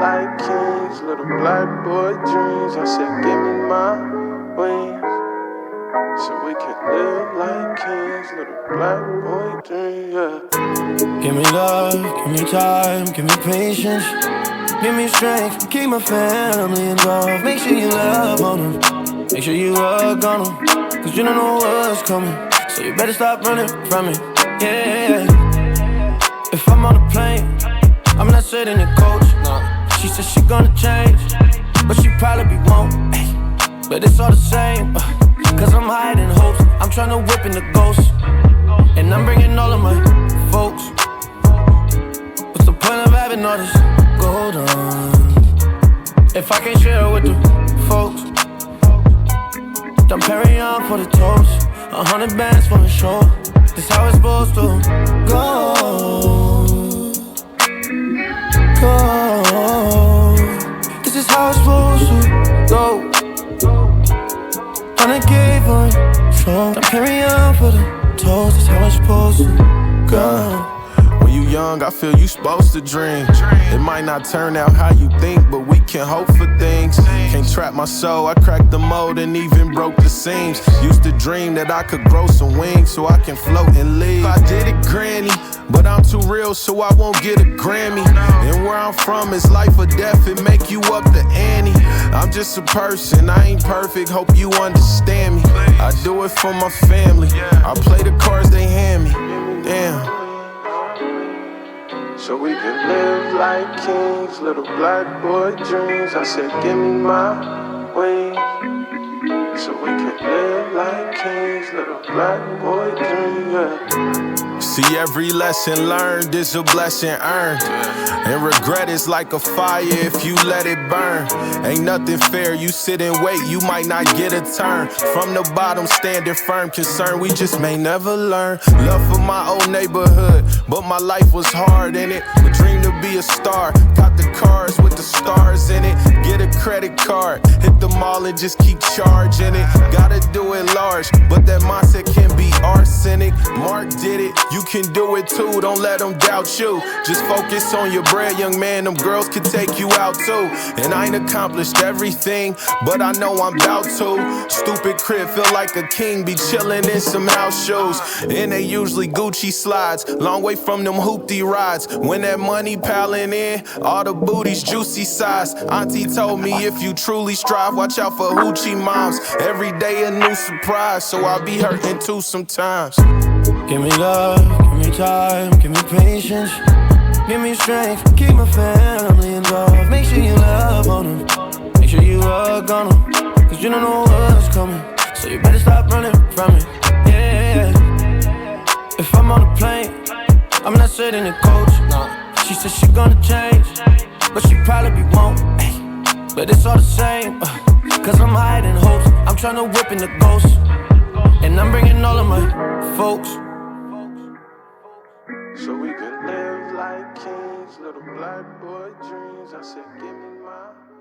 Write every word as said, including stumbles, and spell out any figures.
like kings, little black boy dreams. I said, give me my wings, so we can live like kings, little black boy dreams, yeah. Give me love, give me time, give me patience. Give me strength, keep my family involved. Make sure you love on them, make sure you hug on them, cause you don't know what's coming, so you better stop running from it, yeah. If I'm on a plane, I'm not sitting in coach, no. She said she gonna change, but she probably won't, ay. But it's all the same, uh, cause I'm hiding hopes. I'm tryna whip in the ghost, and I'm bringing all of my folks. What's the point of having all this gold on if I can't share it with the folks? Done Perignon for the toast, a hundred bands for the show. This how it's supposed to go, go. This is how it's supposed to go. Hundred K for the show, done Perignon for the toast. This how it's supposed to go. When you young, I feel you supposed to dream. It might not turn out how you think, but we can hope for things. Can't trap my soul, I cracked the mold and even broke the seams. Used to dream that I could grow some wings so I can float and leave. I did it, granny, but I'm too real, so I won't get a Grammy. And where I'm from is life or death, it make you up the ante. I'm just a person, I ain't perfect, hope you understand me. I do it for my family, I play the cards they hand me. Damn. So we can live like kings, little black boy dreams. I said, give me my wings, so we can live like kings, little black boy dreams, yeah. See, every lesson learned is a blessing earned, and regret is like a fire if you let it burn. Ain't nothing fair, you sit and wait, you might not get a turn. From the bottom, standing firm, concerned we just may never learn. Love for my old neighborhood, but my life was hard in it. A dream to be a star, got the cars with the stars in it. Get a credit card, hit the mall and just keep charging it. Gotta do it large, but that mindset can be arsenic. Mark did it, you can do it too, don't let them doubt you. Just focus on your bread, young man, them girls can take you out too. And I ain't accomplished everything, but I know I'm about to. Stupid crib, feel like a king, be chillin' in some house shoes. And they usually Gucci slides, long way from them hoopty rides. When that money piling in, all the booties juicy size. Auntie told me if you truly strive, watch out for hoochie moms. Every day a new surprise, so I'll be hurting too sometimes. Give me love, give me time, give me patience. Give me strength, keep my family involved. Make sure you love on them, make sure you hug on them, cause you don't know what's coming, so you better stop running from it, yeah. If I'm on a plane, I'm not sitting in coach, no. She said she gonna change, but she probably won't, ay. But it's all the same, uh, cause I'm hiding hopes. I'm tryna whip in the ghost, and I'm bringing all of my folks. So we can live like kings, little black boy dreams. I said, give me my